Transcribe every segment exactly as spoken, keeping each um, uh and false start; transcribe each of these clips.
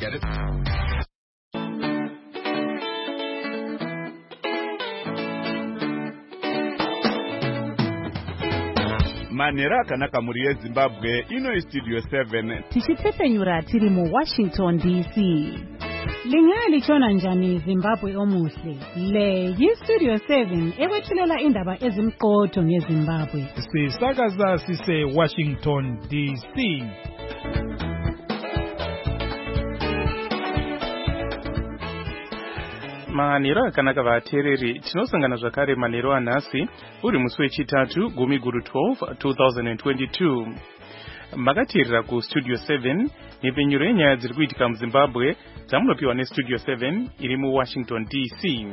Get it? Manera akanaka muri yeZimbabwe ino studio seven tichitepenyura tiri mu Washington D C. Lingali chona njani Zimbabwe omuhle. Le yi studio seven ewethulela indaba ezimqotho ngeZimbabwe. Sisakaza sise Washington D C. Manera akanaka vateereri tinosangana zvakare manero anhasi uri musi wechitatu gumi guru twelve twenty twenty-two. Makateerera ku studio seven nepfenyuro yenyaya dziri kuitika muZimbabwe dzamunopiwa nestudio seven iri mu Washington D C.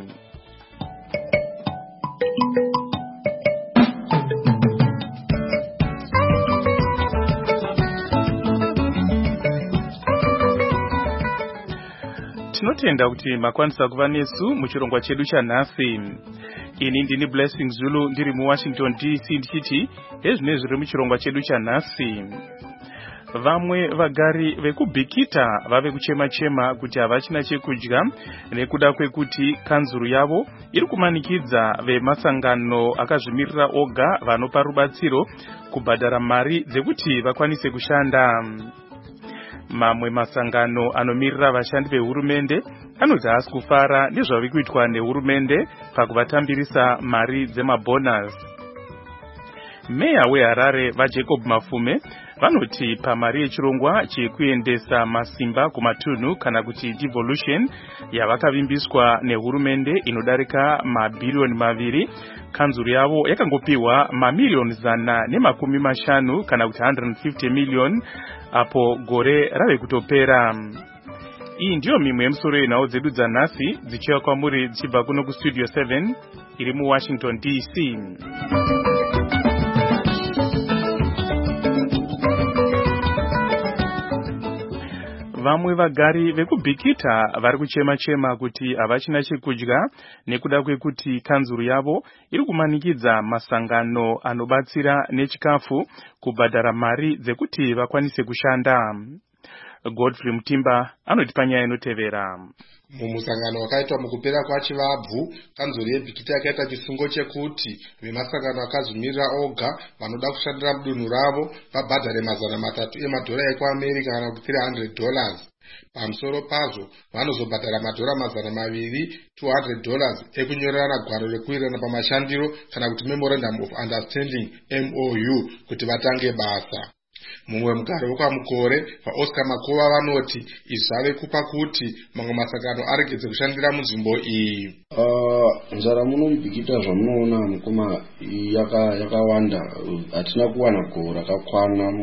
Tinotenda kuti makwanisa kuva nesu muchirongwa chedu chanhasi. Ini ndini Blessing Zulu ndiri mu Washington D C ndichiti ezvine zviri muchirongwa chedu chanhasi. Vamwe vagari vekubhikita vave kuchema chema kuti havachina chekudya nekuda kwekuti kanzuru yavo iri kumanikidza vemasangano akazvimirira oga vanopa rubatsiro kubhadhara mari dzekuti vakwanise kushanda. Mamwe masangano anomirira vashandi vehurumende anodzi haasi kufara nezvavari kuitwa nehurumende pakuvatambirisa mari dzemabonus. Meya weHarare vaJacob Mafume vanoti pamari yechirongwa chekuendesa masimba kumatunhu kana kuti devolution yavakavimbiswa nehurumende inodarika mabhiriyoni maviri, kanzuru yavo yakangopiwa mamiliyoni zana nemakumi mashanu kana kuti one hundred fifty million apo gore rave kutopera. Iyi ndiyo mimwe yemusoro yenhau dzedu dzanhasi dzichiwa kwamuri dzichibva kuno kustudio seven iri mu Washington D C. Vamwe vagari vekubhikita vari kuchema chema kuti havachina chekudya nekuda kwekuti kanzuru yavo iri kumanikidza masangano anobatsira nechikafu kubhadhara mari dzekuti vakwanise kushanda. Godfrey Mutimba anoti panyaya inotevera. Mumusangano wakaitwa mukupera kwachivabvu, kanzuru yebhikita yakaita chisungo chekuti vemasangano akazvimirira oga vanoda kushandira mudunhu ravo vabhadhare mazana matatu emadhora ekuAmerica kana kuti three hundred dollars. Pamusoro pazvo vanozobhadhara madhora mazana maviri two hundred dollars ekunyorerana gwaro rekuwirirana pamashandiro kana kuti Memorandum of Understanding M O U kuti vatange basa. Mumwe mugari wekwamukore vaOscar Makova vanoti izvi zvave kupa kuti mamwe masangano aregedze kushandira munzvimbo iyi. Nzara muno mubhikita zvamunoona mukoma yakawanda, hatina kuwana goho rakakwana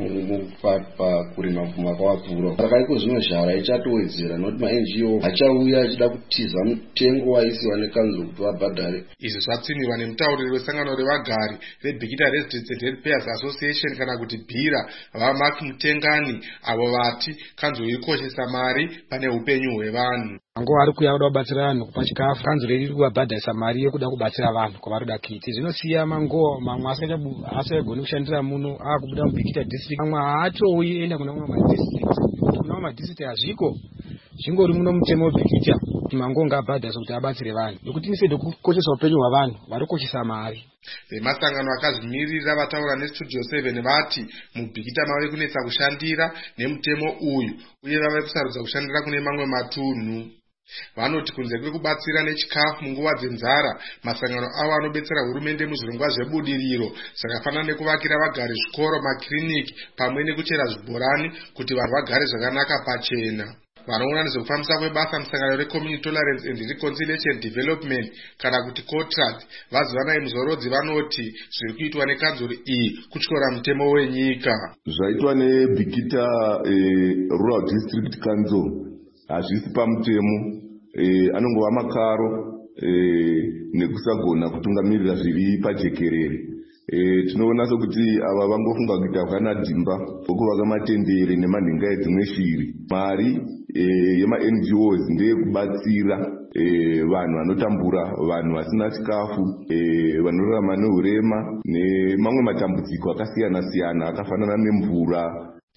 pakurima pfuma kwavapfuura. Saka iko zvino zhara ichatowedzera noti ma-N G O achauya achida kutiza mutengo waisiwa nekanzuru kuti vabhadhare. Izvi zvatsinirwa nemutauriri wesangano revagari reBhikita Residents and Ratepayers Association kana kuti BHIRA vaMark Mutengani, avo vati kanzuru iri kukoshesa mari pane upenyu hwevanhu. Ngo ari kuya kuda kubatsira vanhu kupa chikafu, kanzuru iri kubhadharisa mari yekuda kubatsira vanhu kwavaroda kuita. Zvinosiya mango mamwe asingagoni kushandira muno akubuda muBhikita district, mamwe haatouyi enda kuna mamwe madistrict. Kuna mamwe madistrict hazviko, zvingori muno mutemo weBhikita kuti mango ngabhadharisa kuti abatsire vanhu. Nokuti instead yekukoshesa upenyu hwavanhu vari kukoshesa mari. Vemasangano akazvimirira vataura nestudio seven vati muBhikita mave kunetsa kushandira nemutemo uyu uye vave kusarudza kushandira kune mamwe matunhu. Vanoti kunze kwekubatsira nechikafu munguva dzenzara, masangano avo anobetsera hurumende muzvirongwa zvebudiriro zvakafanana nekuvakira vagari zvikoro, makiriniki pamwe nekuchera zvibhorani kuti vanhu vagare zvakanaka pachena. Vanoona nezvekufambisa kwebasa musangano reCommunity Tolerance and Reconciliation Development kana kuti COTRAD vazivanai muzorodzi vanoti zviri kuitwa nekanzuru iyi kutyora mutemo wenyika. Zvaitwa neBhikita eh, Rural District Council hazvisi pamutemo, eh, anongova makaro eh, nekusagona kutungamirira zviri pajekerere. Eh, tinoona sokuti ava vangofunga kuita kana dzimba okuvaka matendere nemanhenga edzimwe shiri. Mari eh, yema-N G Os ndeye kubatsira eh, vanhu vanotambura, vanhu vasina chikafu, eh, vanorarama nehurema nemamwe matambudziko akasiyana siyana akafanana nemvura.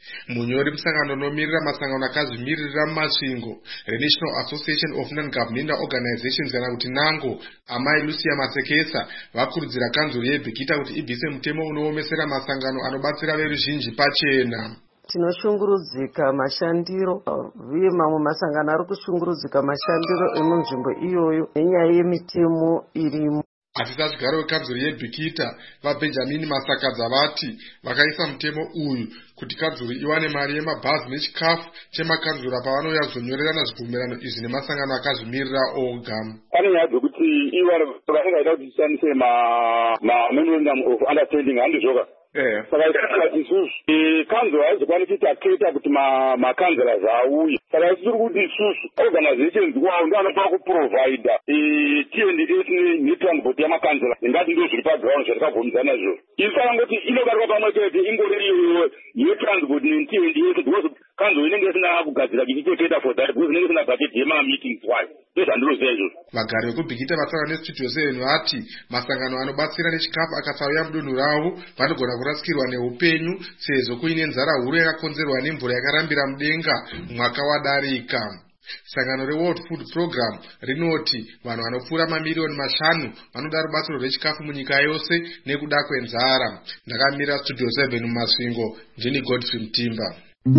Munyori musangano unomirira masangano akazvimiririra mumasvingo reNational Association of Non-Governmental Organizations kana kuti nango amai Lucia Masekesa vakurudzira kanzuro yeBhekita kuti ibvise mutemo unoomesera masangano anobatsira veruzhinji pachena. Tinoshungurudzika mashandiro uye mamwe masangano ari kushungurudzika mashandiro emunzvimbo iyoyo nenyaya yemitemo irimo. Atisasvigaro wekanzuro yeBhekita vaBenjamin Masakadza vati vakaisa mutemo uyu kuti kanzuro iwane mari yemabhazi nechikafu chemakanzuro pavanouya kuzonyorerana zvibvumirano izvi nemasangano akazvimirira oga. Pane nyaya dzekuti ivo vanenge vaida kuti tishandise memorandum of understanding handizvoka. Saka ikati isusu kanzuro haizokwanisi kuti aketa kuti makanzura auye. Saka tiri kuti isusu organizations kwawo ndo anofanira kuprovida T and S netransport yamakanzura ingati ndo zviri paground zvatakabvumidzana izvozvo. Isaka ngoti inogarwa pamwe chete ingori yetransport ne-T and S because kanzuro inenge isina kugadzira ichicheketa for that because inenge isina budget yema-meetings wayo. Ndozvandinoziva izvozvo. Vagari vekuBhekita vataura nestudio seven vati masangano anobatsira nechikafu akasauya mudunhu ravo vanogona kurasikirwa neupenyu sezvo kuine nzara huru yakakonzerwa nemvura yakarambira mudenga mwaka wadarika. Sangano reWorld Food Program rinoti vanhu vanopfuura mamiliyoni mashanu vanoda rubatsiro rwechikafu munyika yose nekuda kwenzara. Ndakamira studio seven mumasvingo, ndini Godfrey Mutimba.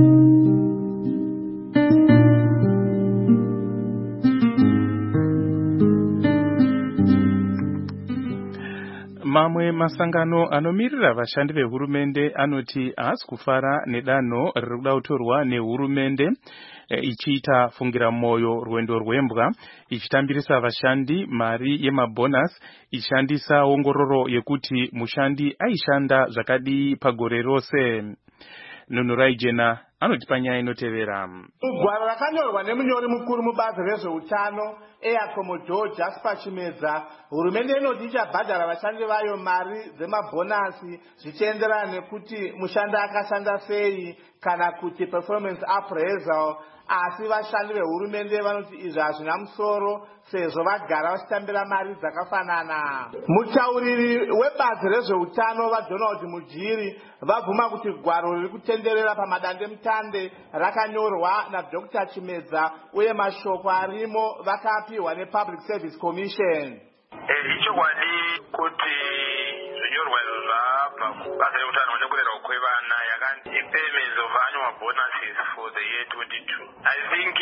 Mamwe masangano anomirira vashandi vehurumende anoti haasi kufara nedanho riri kuda kutorwa nehurumende e, ichiita fungira moyo rwendo rwembwa ichitambirisa vashandi mari yemabonus ichishandisa ongororo yekuti mushandi aishanda zvakadii pagore rose. Nunurai Jena anoti panyaya inotevera. Gwaro rakanyorwa nemunyori mukuru mubazi rezveutano Eyakomo Joe Jasper Chimedza, hurumende inoti ichabhadhara vashandi vayo mari dzemabhonasi zvichienderana nekuti mushandi akashanda sei kana kuti performance appraisal, asi vashandi vehurumende vanoti izvi hazvina musoro sezvo vagara vachitambira mari dzakafanana. Mutauriri webazi rezveutano vaDonald Mujiri vabvuma kuti gwaro riri kutenderera pamadandemutande rakanyorwa naDr Chimedza uye mashoko arimo vakapiwa nePublic Service Commission. Ichokwadi kuti zvinyorwa izvo zvabva kubazi reutano nekurera kwevana yakanzi payments of annual bonuses for the year twenty-two. I think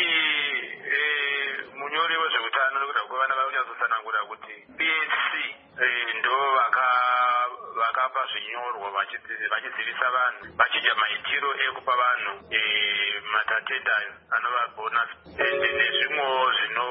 munyori wezveutano nekurera kwevana vanonyatsosanangura kuti P H C ndo vakapa zvinyorwa vachidzivisa vanhu vachidya maitiro ekupa vanhu matatetayo anova bonus nezvimwewo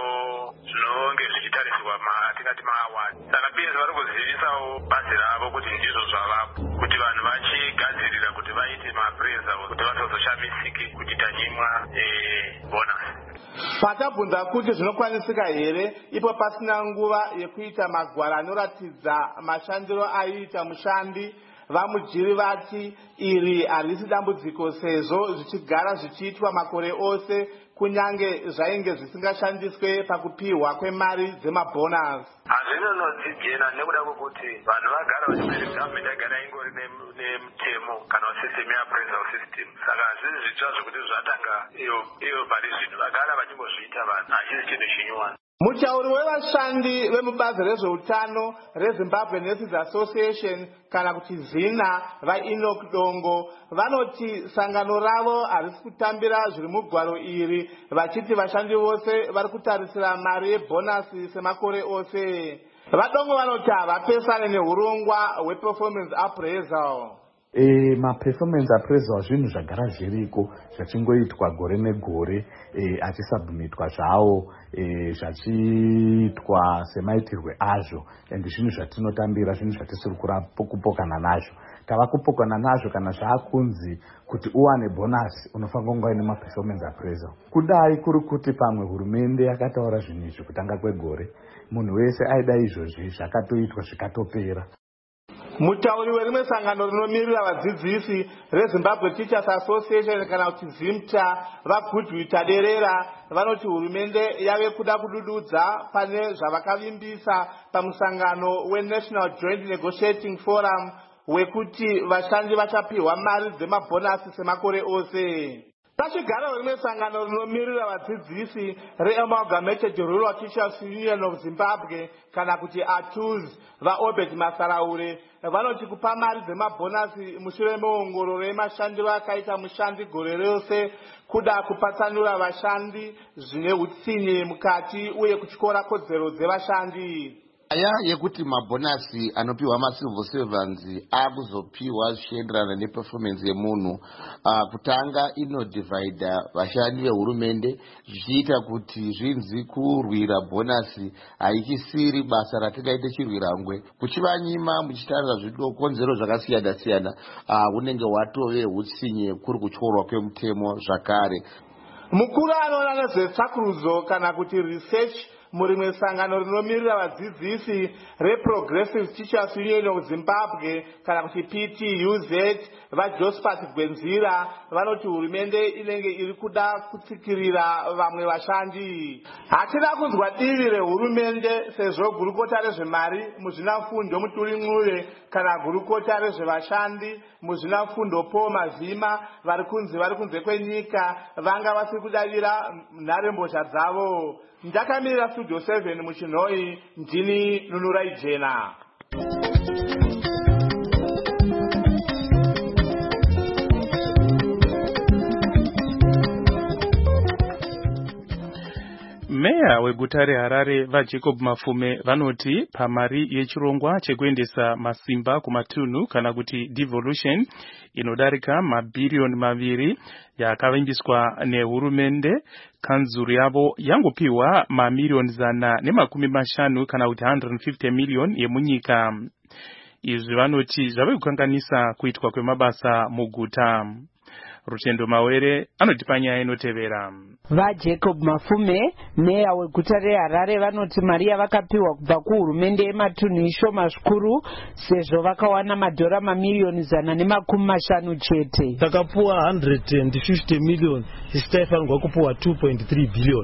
zvinonge zvichitarisirwa atingati maaward. Saka P S vari kuzivisawo bazi ravo kuti ndizvo zvavapo kuti vanhu vachigadzirira kuti vaite maappraisal kuti vasazoshamisike kuti tanyimwa bonus. Patabvunza kuti zvinokwanisika here ipo pasina nguva yekuita magwaro anoratidza mashandiro aiita mushandi, vaMujiri vati iri harisi dambudziko sezvo zvichigara zvichiitwa makore ose kunyange zvainge zvisingashandiswe pakupiwa kwemari dzemabonus. Hazvinonodzijena nekuda kwekuti vanhu vagara vachipiri government yagara ingori nemutemo kana system yeappraisal system. Saka hazvisi zvitsva zvokuti zvatanga iyo pari zvino vagara vachingozviita vanhu, hachisi chinhu chinyuwana. Mutauri wevashandi vemubazi rezveutano reZimbabwe Nurses Association kana kuti ZINA vaEnoch Dongo vanoti sangano ravo harisi kutambira zviri mugwaro iri vachiti vashandi vose vari kutarisira mari yebhonasi semakore ose. VaDongo vanoti havapesane nehurongwa hweperformance appraisal. E, ma-performance appraisal zvinhu zvagara zviriko zvachingoitwa gore negore e, achisubmitwa zvawo e, zvachiitwa semaitirwe azvo and zvinhu zvatinotambira zvinhu zvatisiri kupokana nazvo. Tava kupokana nazvo kana zvaakunzi kuti uwane bonus unofanira kunge uine ma-performance appraisal. Kudai kuri kuti pamwe hurumende yakataura zvinhu izvi kutanga kwegore, munhu wese aida izvozvi zvakatoitwa zvikatopera. Mutauri werimwe sangano rinomirira vadzidzisi reZimbabwe Teachers Association kana kuti ZIMTA vaGoodwill Taderera vanoti hurumende yave kuda kudududza pane zvavakavimbisa pamusangano weNational Joint Negotiating Forum. wekuti vashandi vachapiwa mari dzemabhonasi semakore ose. Pachigaro rimwe sangano rinomirira vadzidzisi reAmalgamated Rural Teachers Union of Zimbabwe kana kuti A T U Z vaObed Masaraure vanoti kupa mari dzemabhonasi mushure meongororo yemashandiro akaita mushandi gore rose kuda kupatsanura vashandi zvine utsinye mukati uye kutyora kodzero dzevashandi. Aya yekuti mabhonasi anopiwa macivil servants akuzopiwa zvichienderana neperformance yemunhu. Uh, kutanga inodivhaidha vashandi vehurumende zvichiita kuti zvinzi kurwira bhonasi haichisiri basa ratingaite chirwirangwe. Kuchivanyima muchitarira zvikonzero zvakasiyana siyana uh, unenge watove hutsinye kuri kutyorwa kwemutemo zvakare. Mukuru anoona nezvetsvakurudzo kana kuti research murimwe sangano rinomirira vadzidzisi reProgressive Teachers Union of Zimbabwe kana kuti P T U Z vaJosephat Gwenzira vanoti hurumende inenge iri kuda kutsikirira vamwe vashandi. Hatina kunzwa divi rehurumende sezvo gurukota rezvemari muzvinafundo Mutuli kana gurukota rezvevashandi muzvinafundo Paul Mazima vari kunzi vari kunze kwenyika vanga vasiri kudavira nharembozha dzavo. Ndakamirira Studio seven muchinhoi ndini Nunurai Jena. Meya weguta reHarare vaJacob Mafume vanoti pamari yechirongwa chekuendesa masimba kumatunhu kana kuti devolution inodarika mabhiriyoni maviri yakavimbiswa nehurumende, kanzuru yavo yangopiwa mamiliyoni zana nemakumi mashanu kana kuti one hundred fifty million yemunyika. Izvi vanoti zvave kukanganisa kuitwa kwemabasa muguta. Rutendo Mawere anoti panyaya inotevera. VaJacob Mafume meya weguta reHarare vanoti mari yavakapiwa kubva kuhurumende yematunhu ishoma zvikuru sezvo vakawana madhora mamiliyoni zana nemakumi mashanu chete. Takapuwa one hundred fifty million isi taifanirwa kupuwa two point three billion.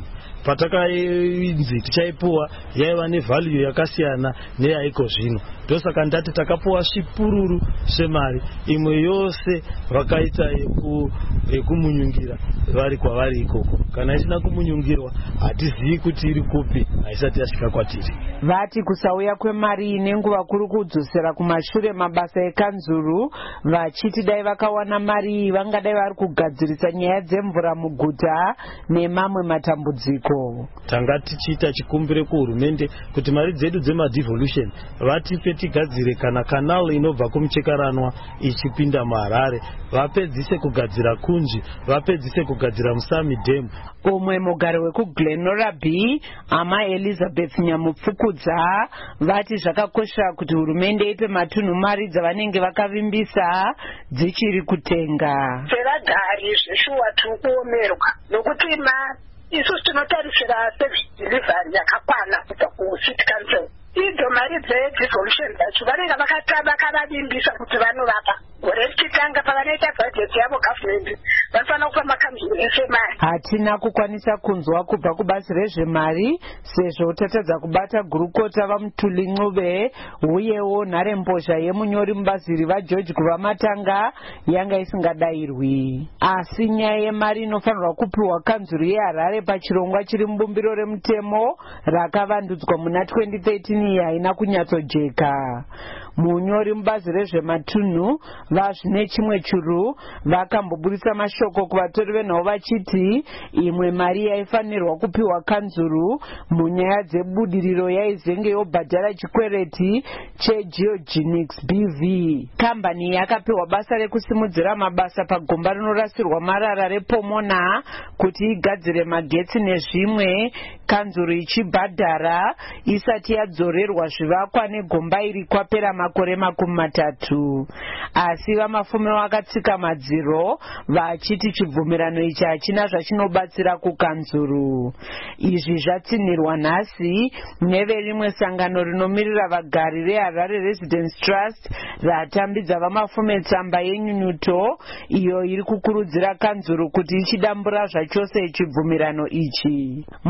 Patakainzi tichaipuwa yaiva nevalue yakasiyana neyaiko zvino. Ndosaka ndati takapuwa zvipururu zvemari imwe yose vakaita yeku yekumunyungira vari kwavari ikoko. Kana isina kumunyungirwa hatizivi kuti iri kupi haisati yasvika kwatiri. Vati kusauya kwemari nenguva kuri kudzosera kumashure mabasa ekanzuru vachiti dai vakawana mari vangadai vari kugadzirisa nyaya dzemvura muguta nemamwe matambudziko. Tanga tichiita chikumbire kuhurumende kuti mari dzedu dzemadevolution vatipe tigadzire kana kanal inobva kumuchekaranwa ichipinda muHarare, vapedzise kugadzira kunji, vapedzise kugadzira Musami Dam. Umwe mugari wekuGlenora B, Ama Elizabeth Nyamupfukudza vati zvakakosha kuti hurumende ipe matunhu mari dzavanenge vakavimbisa dzichiri kutenga. Sevagari zveshuwa tiri kuomerwa nokuti isusu tinotarisira service delivery yakakwana kubva kucity council. Idzo mari dzedevolution dzacho vanenge vakavavimbisa kuti vanovapa gore richitanga pavanoita bhajeti yavo gavhumendi vanofanira kupa makanzuru ese mari. Hatina kukwanisa kunzwa kubva kubazi rezvemari sezvo tatadza kubata gurukota vaMutuli Ncube uyewo nharembozha yemunyori mubazi iri vaGeorge Kuvamatanga yanga isingadayirwi. Asi nyaya yemari inofanirwa kupiwa kanzuru yeHarare pachirongwa chiri mubumbiro remutemo rakavandudzwa muna twenty thirteen haina kunyatsojeka. Munyori mubazi rezvematunhu vazvine chimwe churu vakamboburisa mashoko kuvatori venhau vachiti imwe mari yaifanirwa kupiwa kanzuru munyaya dzebudiriro yaizenge yobhadhara chikwereti cheGeogenics B V. Kambani yakapiwa basa rekusimudzira mabasa pagomba rinorasirwa marara rePomona kuti igadzire magetsi nezvimwe, kanzuru ichibhadhara isati yadzorerwa zvivakwa negomba iri kwapera makore makumi matatu. Asi vaMafume vakatsika madziro vachiti chibvumirano ichi hachina zvachinobatsira kukanzuru. Izvi zvatsinirwa nhasi neverimwe sangano rinomirira vagari reHarare Residence Trust ratambidza vaMafume tsamba yenyunyuto iyo iri kukurudzira kanzuru kuti ichidambura zvachose chibvumirano ichi. Mukuru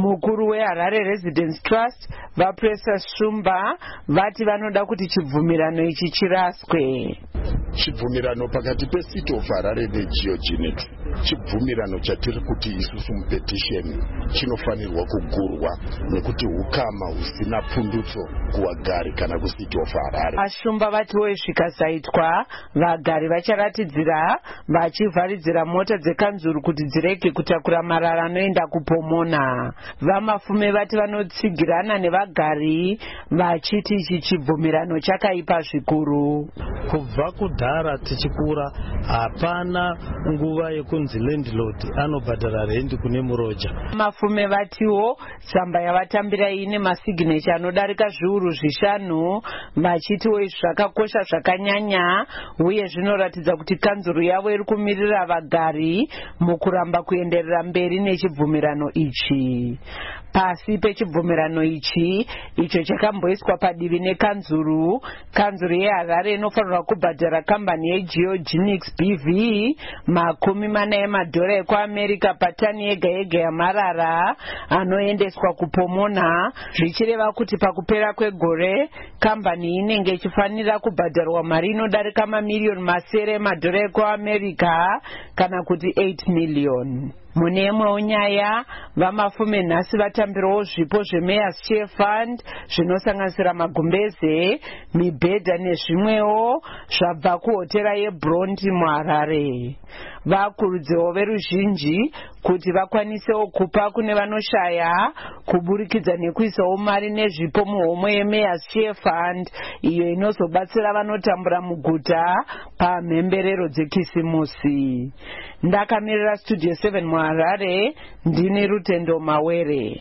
mukuru weHarare Residence Trust vaPresa Shumba vati vanoda kuti chibvumirano ichi chiraswe. Chibvumirano pakati peCity of Harare neGeoGenex chibvumirano chatiri kuti isusu mupetisheni chinofanirwa kugurwa nekuti hukama husina pundutso kuvagari kana kuCity of Harare. Ashumba vatiwo zvikasaitwa vagari vacharatidzira vachivharidzira mota dzekanzuru kuti dzirege kutakura marara anoenda kupomona. Vamafume vati vanotsigirana nevagari vachiti ichi chibvumirano chakaipa zvikuru. Kubva kudhara tichikura hapana nguva yekunzi landlord anobhadhara rendi kune muroja. Mafume vatiwo tsamba yavatambira ine masignature anodarika zviuru zvishanu vachitiwo izvi zvakakosha zvakanyanya uye zvinoratidza kuti kanzuru yavo iri kumirira vagari mukuramba kuenderera mberi nechibvumirano ichi. Pasi pechibvumirano ichi icho chakamboiswa padivi nekanzuru, kanzuru yeHarare inofanirwa kubhadhara kambani yeGeoGenex B V makumi mana emadhora ekuAmerica patani yega yega yamarara anoendeswa kupomona, zvichireva kuti pakupera kwegore kambani inenge ichifanira kubhadharwa mari inodarika mamiriyoni masere emadhora ekuAmerica kana kuti eight million. Mune imwewo nyaya vamafume nhasi vatambirawo zvipo zveMayor's Chair Fund zvinosanganisira magumbeze, mibhedha nezvimwewo zvabva kuhotera yeBronte muHarare. Vakurudzirwa veruzhinji kuti vakwanisewo kupa kune vanoshaya kuburikidza nekuisawo mari nezvipo muhomwe yeMayor's Chair Fund iyo inozobatsira vanotambura muguta pamhemberero dzekisimusi. Ndakamirira Studio seven muHarare, ndini Rutendo Mawere.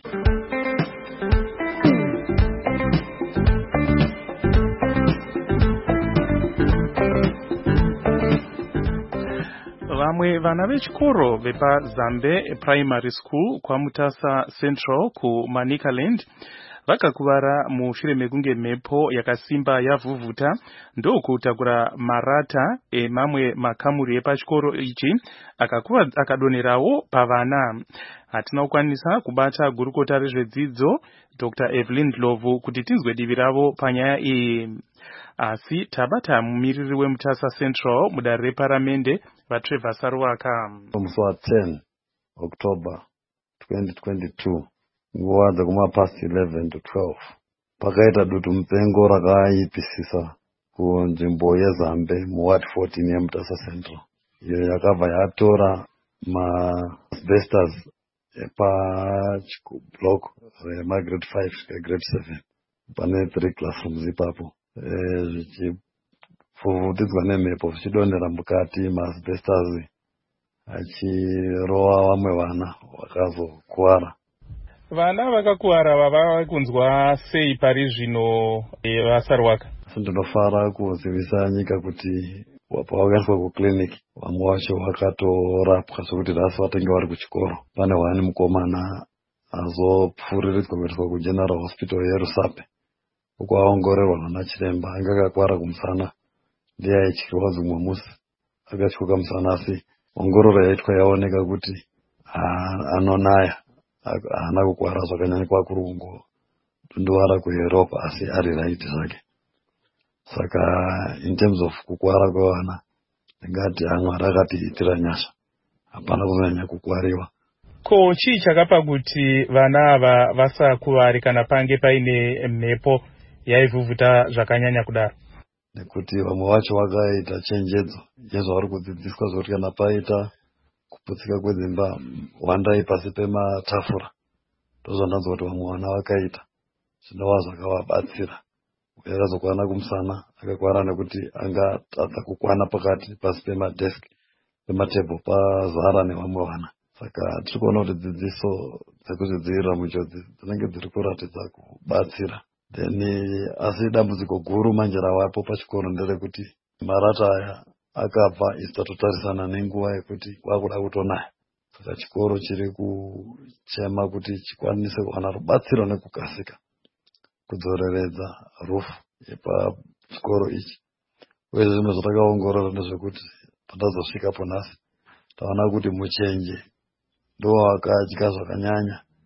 Vamwe vana vechikoro vepaZambe Primary School kwaMutasa Central kuManicaland vakakuvara mushure mekunge mhepo yakasimba yavhuvhuta ndokutakura marata emamwe makamuri epachikoro ichi akadonerawo pavana. Hatina kukwanisa kubata gurukota rezvedzidzo Doctor Evelyn Dlovu kuti tinzwe divi ravo panyaya iyi, asi tabata mumiriri weMutasa Central mudare reparamende vaTrevor Saruwaka. Musi wa ten October twenty twenty-two nguva dzekuma past eleven to twelve pakaita dutu mupengo rakaipisisa kunzvimbo yeZambe muward fourteen yeMutasa Central, iyo yakabva yatora maasbestos epablock remagrade five kusvika grade seven pane three classrooms ipapo, zvichivhuvhutidzwa nemhepo zvichidonhera mukati maasbestos achirova vamwe vana vakazokuwara. Vana vakakuwara vava kunzwa sei pari zvino vaSaruwaka? Ndinofara kuzivisa nyika kuti pavakaiswa kuclinic vamwe vacho vakatorapwa zvekuti rasi vatenge vari kuchikoro. Pane wani mukomana azopfuriridzwa kuendeswa kuGeneral Hospital yeRusape uko aongororwa nana chiremba anga akakwara kumusana ndiye aichirwa zimwe musi akatyoka musana, asi ongororo yaitwa yaoneka kuti anonaya haana kukwara zvakanyanya kwakuri kungotunduvara kweropa asi ari right zvake. Saka in terms of kukwara kwevana ndingati Mwari akatiitira nyasha, hapana kunyanya kukwariwa. Ko chii chakapa kuti vana ava vasakuwari kana pange paine mhepo yaivhuvhuta zvakanyanya kudaro? Nekuti vamwe vacho vakaita chenjedzo yezvavari kudzidziswa zvokuti kana paita kuputsika kwedzimba wandai pasi pematafura, ndozvandanzwa kuti vamwe vana vakaita zvinova zvakavabatsira. Yakazokwana kumusana akakwara nekuti anga tadza kukwana pakati pasi pemadesk pematebho pazara nevamwe vana. Saka tiri kuona kuti dzidziso dzekuzvidzivirira munjodzi dzinenge dziri kuratidza kubatsira. Then asi dambudziko guru manje ravapo pachikoro nderekuti marata aya akabva isitatotarisana nenguva yekuti kwakuda kutonaya. Saka chikoro chiri kuchema kuti chikwanise kuwana rubatsiro nekukasika kudzoreredza rufu yepachikoro ichi. Uye zvimwe zvatakaongorora ndezvekuti pandazosvikapo nhasi taona kuti muchenje ndo wakadya zvakanyanya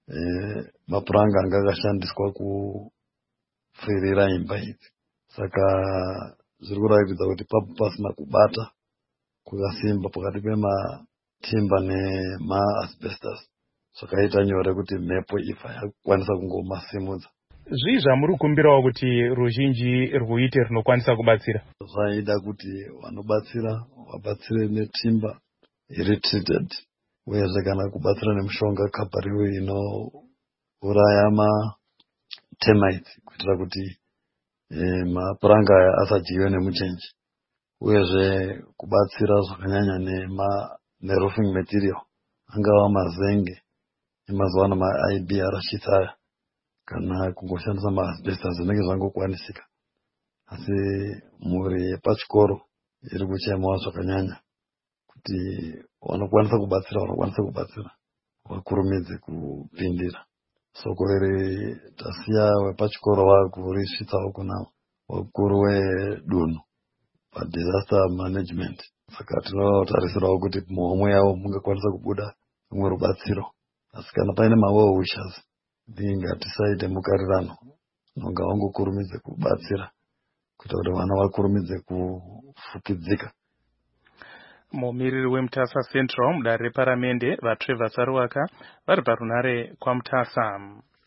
e, mapuranga anga akashandiswa kupfirira imba idzi. Saka zviri kuratidza kuti papo pasina kubata kwakasimba pakati pematimba nemaasbestos, zvakaita nyore kuti mhepo ibva yakukwanisa kungomasimudza. Zvii zvamuri kukumbirawo kuti ruzhinji rwuite runokwanisa kubatsira? Zvaida kuti vanobatsira vabatsire netimba iri treated, uyezve kana kubatsira nemushonga kabhariwe inouraya matermites kuitira kuti e, mapuranga aya asadyiwe nemuchenji, uyezve kubatsira zvakanyanya nema neroofing material angava mazenge emazuva ano ma-I B arashitsa aya, kana kungoshandisa maasbestos zvinenge zvangokwanisika. Asi mhuri yepachikoro iri kuchemawo zvakanyanya kuti vanokwanisa kubatsira vanokwanisa kubatsira vakurumidze kupindira. Soko iri tasiya wepachikoro vakurisvitsawo kuna wakuru wedunhu padisaster management. Saka tinotarisirawo kuti muhomwe yavo mungakwanisa kubuda rumwe rubatsiro. Asi kana paine ma-well wishers ngatisaite mukarirano nonga vangokurumidze kubatsira kuita kuti vana vakurumidze kufukidzika. Mumiriri weMutasa Central mudare reparamende vaTrevor Saruwaka vari parunare kwaMutasa.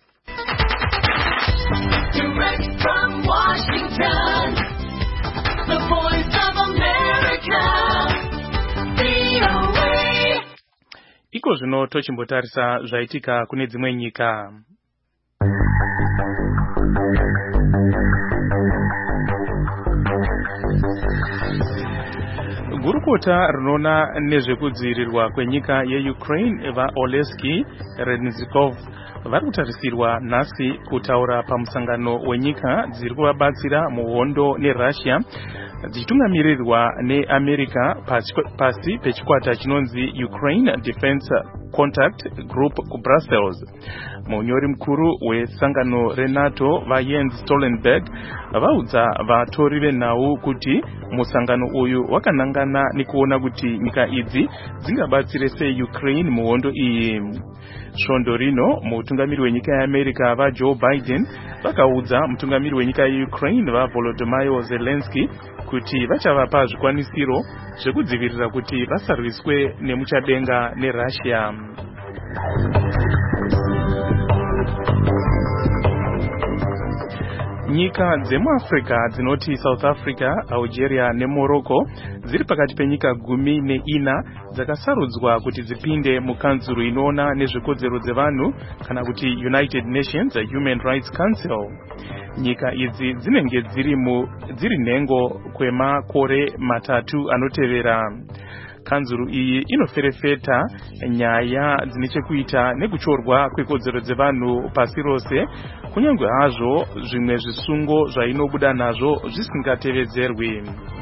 Direct from Washington, the voice of America, V O A. Iko zvino tochimbotarisa zvaitika kune dzimwe nyika. Gurukota rinoona nezvekudzivirirwa kwenyika yeUkraine vaOlesky Reznikov vari kutarisirwa nhasi kutaura pamusangano wenyika dziri kuvabatsira muhondo neRussia dzichitungamirirwa neAmerica pasi pechikwata chinonzi Ukraine Defense Contact Group kuBrussels. Munyori mukuru wesangano reNATO vaJens Stoltenberg vaudza vatori venhau kuti musangano uyu wakanangana nekuona kuti nyika idzi dzingabatsire sei Ukraine muhondo iyi. Svondo rino mutungamiri wenyika yeAmerica vaJoe Biden vakaudza mutungamiri wenyika yeUkraine vaVolodymyr Zelensky kuti vachavapa zvikwanisiro zvekudzivirira kuti vasarwiswe nemuchadenga neRussia. Nyika dzemuAfrica dzinoti South Africa, Algeria neMorocco dziri pakati penyika gumi neina dzakasarudzwa kuti dzipinde mukanzuru inoona nezvekodzero dzevanhu kana kuti United Nations Human Rights Council. Nyika idzi dzinenge dziri mu dziri nhengo kwemakore matatu anotevera. Kanzuru iyi inoferefeta nyaya dzine chekuita nekuchorwa kwekodzero dzevanhu pasi rose, kunyange hazvo zvimwe zvisungo zvainobuda nazvo zvisingatevedzerwi.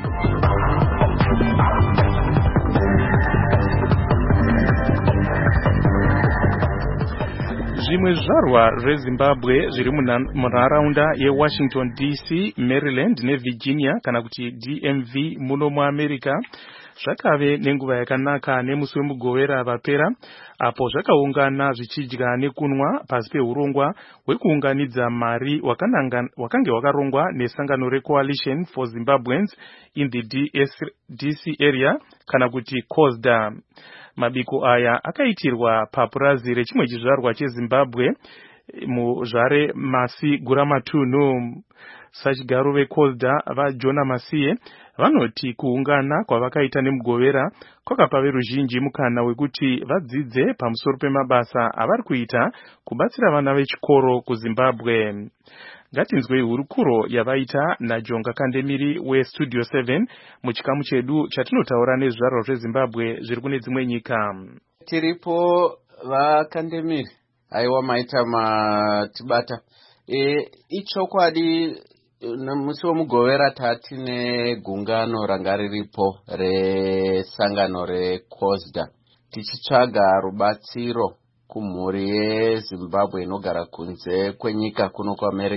Zvimwe zvizvarwa zveZimbabwe zviri munharaunda yeWashington D C, Maryland neVirginia kana kuti D M V muno muAmerica zvakave nenguva yakanaka nemusi wemugovera vapera, apo zvakaungana zvichidya nekunwa pasi peurongwa hwekuunganidza mari wakange wakarongwa nesangano reCoalition for Zimbabweans in the D C area kana kuti COSDA. Mabiko aya akaitirwa papurazi rechimwe chizvarwa cheZimbabwe muzvare Masi Guramatunhu. Sachigaro veCOSDA vaJona Masiye vanoti kuungana kwavakaita nemugovera kwakapa veruzhinji mukana wekuti vadzidze pamusoro pemabasa avari kuita kubatsira vana vechikoro kuZimbabwe. Ngatinzwei hurukuro yavaita naJonga Kandemiri weStudio seven muchikamu chedu chatinotaura nezvizvarwa zveZimbabwe zviri kune dzimwe nyika. Tiripo vaKandemiri, aiwa maita matibata. E, ichokwadi musi wemugovera tatine gungano ranga riripo resangano reCOSDA tichitsvaga rubatsiro kumhuri yeZimbabwe inogara kunze kwenyika kuno kuAmerica.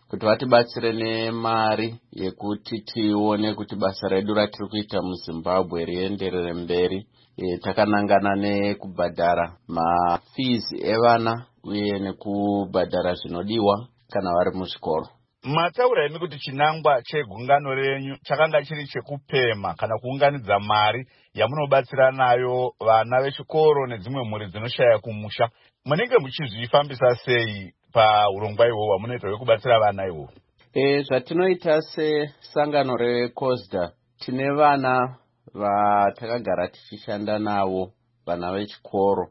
kuti vatibatsire nemari yekuti tione kuti basa redu ratiri kuita muZimbabwe rienderere mberi. E, takanangana nekubhadhara mafees evana uye nekubhadhara zvinodiwa kana vari muzvikoro. Mataura imi kuti chinangwa chegungano renyu chakanga chiri chekupema kana kuunganidza mari yamunobatsira nayo vana vechikoro nedzimwe mhuri dzinoshaya kumusha. Munenge muchizvifambisa sei paurongwa ihwohwo hwamunoita hwekubatsira vana ihwohwo? E, zvatinoita sesangano reCOSDA tine vana vatakagara tichishanda navo, vana vechikoro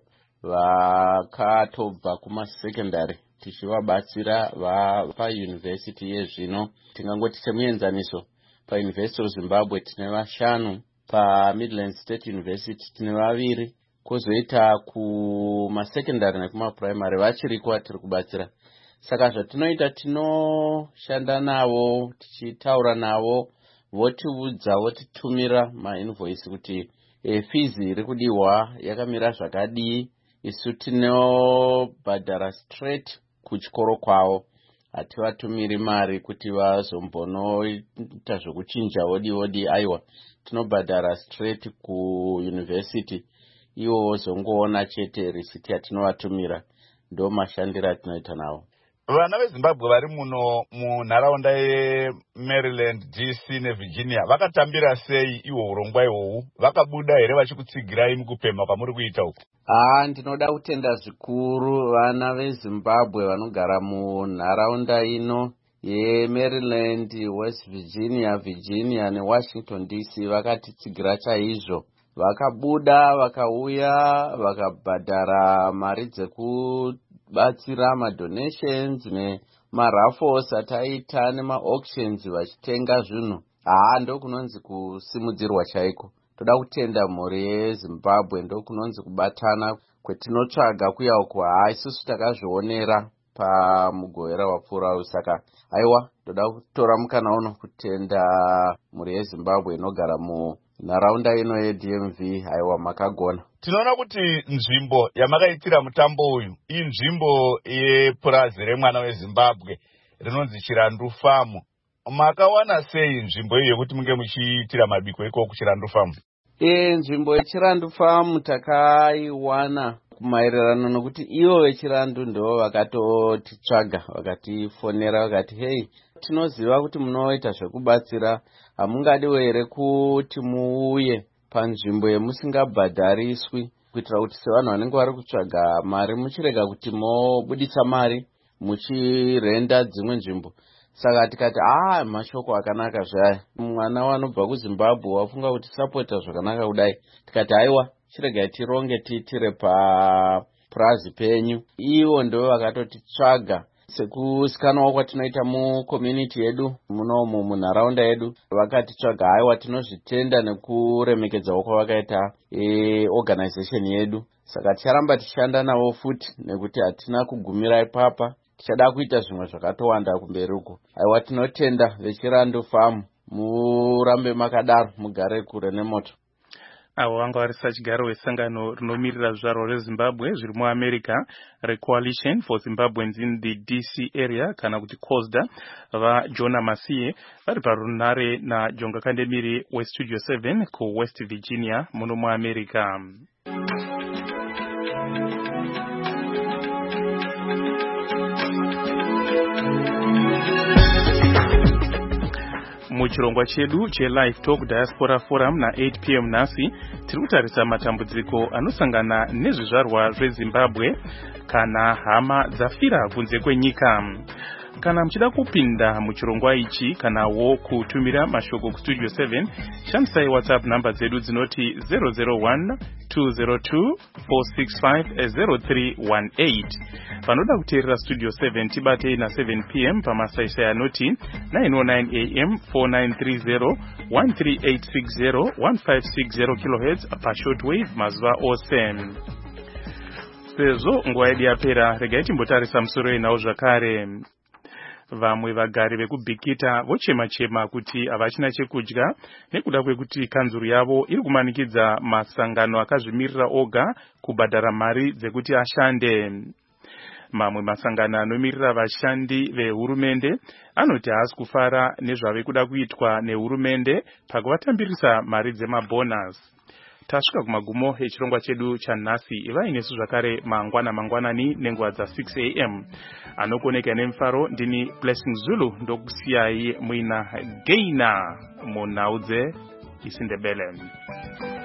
vakatobva kumasekendari tichivabatsira vapayunivhesiti yezvino. Tingangoti semuenzaniso, paUniversity of Zimbabwe tine vashanu, paMidland State University tine vaviri, kwozoita kumasekendari nekumapuraimari vachiriko tiri kubatsira. Saka zvatinoita tinoshanda navo, tichitaura navo, votiudza votitumira mainvoice kuti e, fees iri kudiwa yakamira zvakadii. Isu tinobhadhara straight kuchikoro kwavo, hativatumiri mari kuti vazombonoita zvokuchinja wodi wodi. Aiwa, tinobhadhara straight kuuniversity, ivo vozongoona chete risiti yatinovatumira. Ndo mashandiro atinoita navo. Vana veZimbabwe vari muno munharaunda yeMaryland, D C neVirginia vakatambira sei ihwo urongwa ihwohwu? Vakabuda here vachikutsigirai mukupema kwamuri kuita uku? Ah, ndinoda kutenda zvikuru vana veZimbabwe vanogara munharaunda ino yeMaryland, West Virginia, Virginia neWashington D C vakatitsigira chaizvo. Vakabuda vakauya vakabhadhara mari dzekubatsira madonations nemaraffles ataita nemaauctions vachitenga zvinhu. Haa, ndo kunonzi kusimudzirwa chaiko. Toda kutenda mhuri yeZimbabwe, ndo kunonzi kubatana kwetinotsvaga kuya uku. Haa, isusu takazvionera pamugowera wapfuura uyu. Saka aiwa, toda kutora mukana uno kutenda mhuri yeZimbabwe inogara mu nharaunda ino yeD M V. Aiwa, makagona. Tinoona kuti nzvimbo yamakaitira mutambo uyu inzvimbo yepurazi remwana weZimbabwe rinonzi Chirandu Farm. Makawana sei nzvimbo iyo yekuti munge muchiitira mabiko ikoko kuChirandu Farm? E, nzvimbo yeChirandu Farm takaiwana maererano nokuti ivo veChirandu ndo vakatotitsvaga, vakatifonera vakati, hei, tinoziva kuti munoita zvekubatsira, hamungadiwo here kuti muuye panzvimbo yemusingabhadhariswi, kuitira kuti sevanhu vanenge vari kutsvaga mari muchirega kuti mobuditsa mari muchirenda dzimwe nzvimbo. Saka tikati ah, mashoko akanaka zvaya, mwana wanobva kuZimbabwe wafunga kuti sapota zvakanaka kudai. Tikati aiwa, chiregai tironge tiitire papurazi penyu. Ivo ndo vakatotitsvaga sekuzikanwa kwatinoita mucommunity yedu munomu munharaunda yedu. Vakatitsvaga, aiwa, tinozvitenda nekuremekedzawo kwavakaita e, organization yedu. Saka ticharamba tichishanda navo futi nekuti hatina kugumira ipapa, tichada kuita zvimwe zvakatowanda kumberi uko. Aiwa, tinotenda veChirandu Farm, murambe makadaro, mugare kure nemoto. Avo vanga vari sachigaro wesangano rinomirira zvizvarwa reZimbabwe zviri muAmerica reCoalition for Zimbabweans in the D C area kana kuti COSDA, vaJona Masiye vari parunhare naJonga Kandemiri weStudio seven kuWest Virginia muno muAmerica. Muchirongwa chedu cheLive Talk Diaspora Forum na eight p m nhasi tiri kutarisa matambudziko anosangana nezvizvarwa zveZimbabwe kana hama dzafira kunze kwenyika. Kana muchida kupinda muchirongwa ichi kanawo kutumira mashoko kuStudio seven, shandisai WhatsApp namba dzedu dzinoti zero zero one two zero two four six five zero three one eight. Panoda kuteerera Studio seven tibatei na seven p m pamasaisai anoti nine oh nine a m four nine three zero one three eight six zero one five six zero kilohertz pashortwave mazuva ose. Sezvo nguva yedu yapera, regai timbotarisa musoro inawo zvakare. Vamwe vagari vekubhikita vochema-chema kuti havachina chekudya nekuda kwekuti kanzuru yavo iri kumanikidza masangano akazvimirira oga kubhadhara mari dzekuti ashande. Mamwe masangano anomirira vashandi vehurumende anoti haasi kufara nezvave kuda kuitwa nehurumende pakuvatambirisa mari dzemabonus. Tasvika kumagumo echirongwa chedu chanhasi. Ivai nesu zvakare mangwana mangwanani nenguva dza six a m anokoneka nemufaro. Ndini Blessing Zulu ndokusiyai muina Gaina munhau dzeIsindebele.